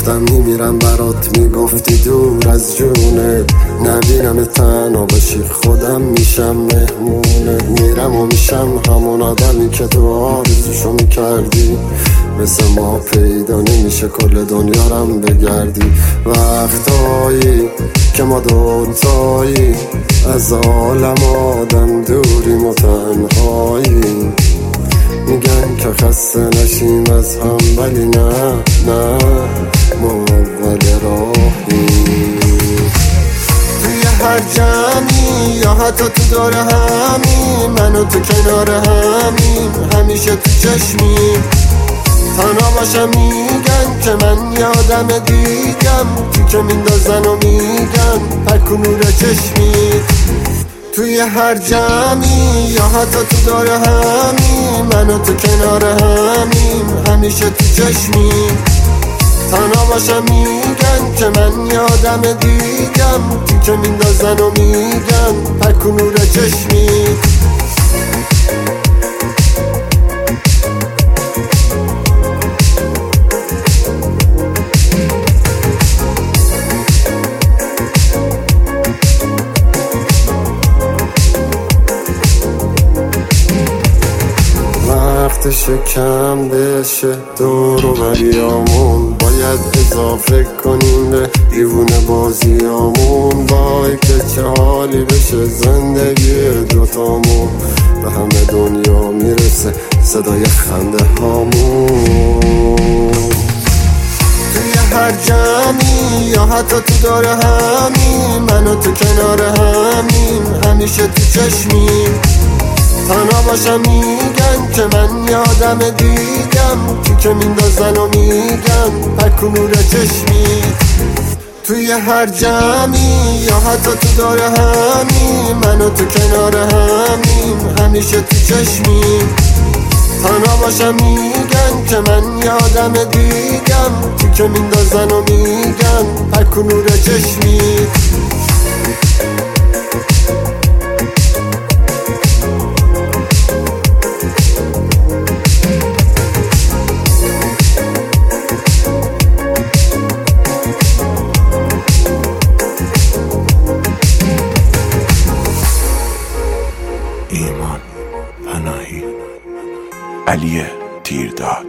داشتم میمیرم برات میگفتی دور از جونت، نبینم تنها باشی خودم میشم مهمونت. میرم و میشم همون آدمی که تو آرزوشو میکردی، مثل ما پیدا نمیشه کل دنیا رم بگردی. وقتایی که ما دوتایی از عالم آدم دوریم و تنهایی، میگن که خسته نشیم از هم ولی نه نه، ما اول راهیم. توی هر جمعی یا حتی تو دور همین، من و تو کنار همین، همیشه تو چشمی تنها باشم میگن که من یادم دیگم، تو که میندازن و میگن پک و نور چشمی. توی هر جمعی یا حتی تو دور همین، من و تو کنار همین، همیشه تو چشمی تنها باشم میگن که من یادم دیگم، تو که میندازن و میگن پک و نور چشمی. وقتش کم بشه دور و بریامون، باید اضافه کنیم به دیوونه بازیامون. وای که چه حالی بشه زندگی دوتامون، به همه دنیا میرسه صدای خنده هامون. توی هر جمعی یا حتی تو دور همین، من و تو کنار همین، همیشه تو چشمی تنها باشم میگن که من یادم دیگم، تو که میندازن و میگن پک و نور چشمی. توی هر جمعی یا حتی تو دور همین، من و تو کنار همین، همیشه تو چشمی تنها باشم میگن که من یادم دیگم، تو که میندازن و میگن پک و نور چشمی. ایمان پناهی، علی تیرداد.